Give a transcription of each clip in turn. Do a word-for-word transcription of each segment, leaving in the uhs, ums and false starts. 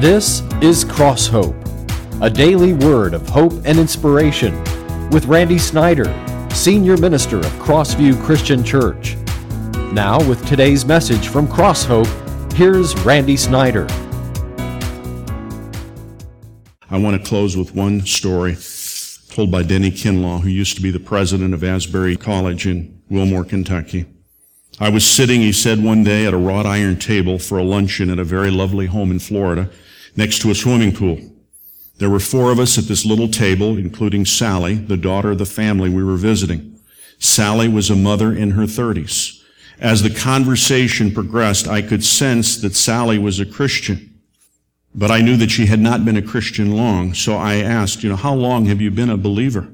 This is Cross Hope, a daily word of hope and inspiration with Randy Snyder, Senior Minister of Crossview Christian Church. Now with today's message from Cross Hope, here's Randy Snyder. I want to close with one story told by Denny Kinlaw, who used to be the president of Asbury College in Wilmore, Kentucky. I was sitting, he said, one day at a wrought iron table for a luncheon at a very lovely home in Florida next to a swimming pool. There were four of us at this little table, including Sally, the daughter of the family we were visiting. Sally was a mother in her thirties. As the conversation progressed, I could sense that Sally was a Christian, but I knew that she had not been a Christian long, so I asked, you know, how long have you been a believer?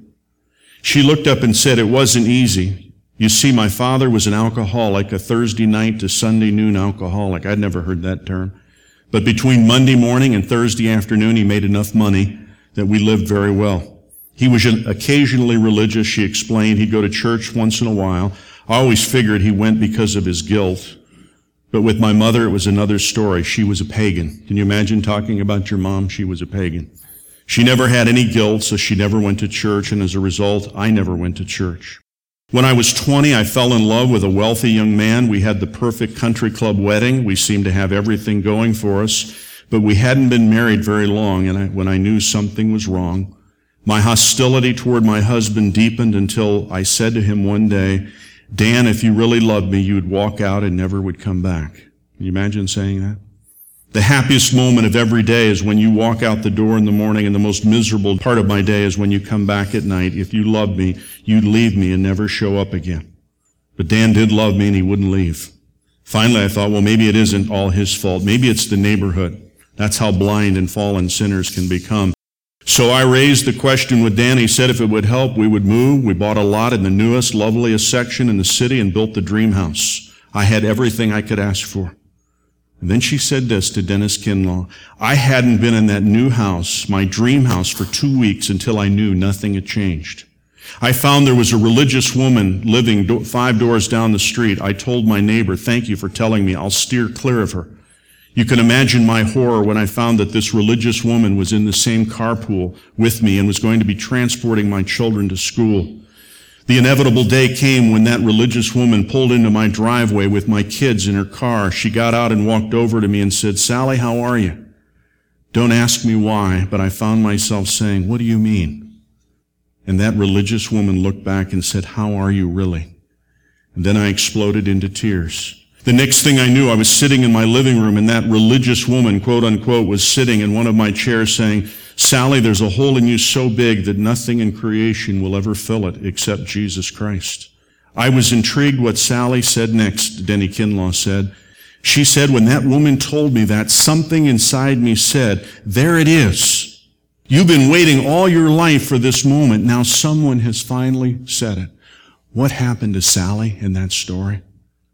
She looked up and said, it wasn't easy. You see, my father was an alcoholic, a Thursday night to Sunday noon alcoholic. I'd never heard that term. But between Monday morning and Thursday afternoon, he made enough money that we lived very well. He was occasionally religious, she explained. He'd go to church once in a while. I always figured he went because of his guilt. But with my mother, it was another story. She was a pagan. Can you imagine talking about your mom? She was a pagan. She never had any guilt, so she never went to church, and as a result, I never went to church. When I was twenty, I fell in love with a wealthy young man. We had the perfect country club wedding. We seemed to have everything going for us, but we hadn't been married very long, and I, when I knew something was wrong, my hostility toward my husband deepened until I said to him one day, Dan, if you really loved me, you would walk out and never would come back. Can you imagine saying that? The happiest moment of every day is when you walk out the door in the morning, and the most miserable part of my day is when you come back at night. If you loved me, you'd leave me and never show up again. But Dan did love me, and he wouldn't leave. Finally, I thought, well, maybe it isn't all his fault. Maybe it's the neighborhood. That's how blind and fallen sinners can become. So I raised the question with Dan. He said if it would help, we would move. We bought a lot in the newest, loveliest section in the city and built the dream house. I had everything I could ask for. And then she said this to Dennis Kinlaw. I hadn't been in that new house, my dream house, for two weeks until I knew nothing had changed. I found there was a religious woman living do- five doors down the street. I told my neighbor, thank you for telling me. I'll steer clear of her. You can imagine my horror when I found that this religious woman was in the same carpool with me and was going to be transporting my children to school. The inevitable day came when that religious woman pulled into my driveway with my kids in her car. She got out and walked over to me and said, Sally, how are you? Don't ask me why, but I found myself saying, what do you mean? And that religious woman looked back and said, how are you really? And then I exploded into tears. The next thing I knew, I was sitting in my living room, and that religious woman, quote unquote, was sitting in one of my chairs saying, Sally, there's a hole in you so big that nothing in creation will ever fill it except Jesus Christ. I was intrigued what Sally said next, Denny Kinlaw said. She said, when that woman told me that, something inside me said, there it is. You've been waiting all your life for this moment. Now someone has finally said it. What happened to Sally in that story?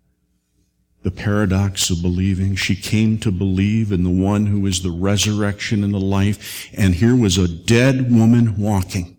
The paradox of believing. She came to believe in the one who is the resurrection and the life, and here was a dead woman walking.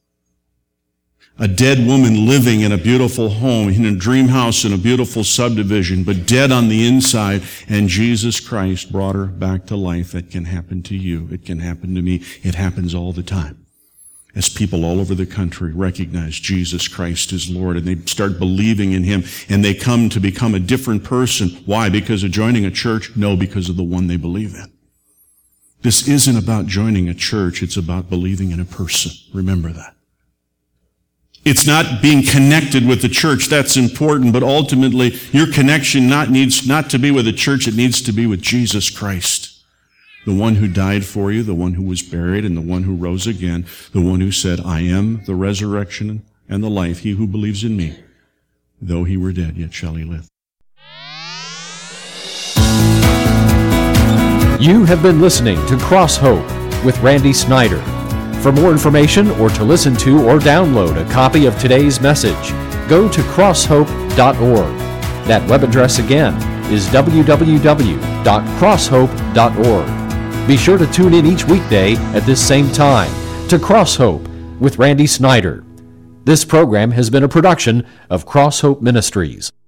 A dead woman living in a beautiful home, in a dream house in a beautiful subdivision, but dead on the inside, and Jesus Christ brought her back to life. It can happen to you. It can happen to me. It happens all the time. As people all over the country recognize Jesus Christ as Lord, and they start believing in Him, and they come to become a different person. Why? Because of joining a church? No, because of the one they believe in. This isn't about joining a church. It's about believing in a person. Remember that. It's not being connected with the church. That's important, but ultimately, your connection not needs not to be with the church. It needs to be with Jesus Christ. The one who died for you, the one who was buried, and the one who rose again, the one who said, I am the resurrection and the life. He who believes in me, though he were dead, yet shall he live. You have been listening to Cross Hope with Randy Snyder. For more information or to listen to or download a copy of today's message, go to cross hope dot org. That web address again is w w w dot cross hope dot org. Be sure to tune in each weekday at this same time to Cross Hope with Randy Snyder. This program has been a production of Cross Hope Ministries.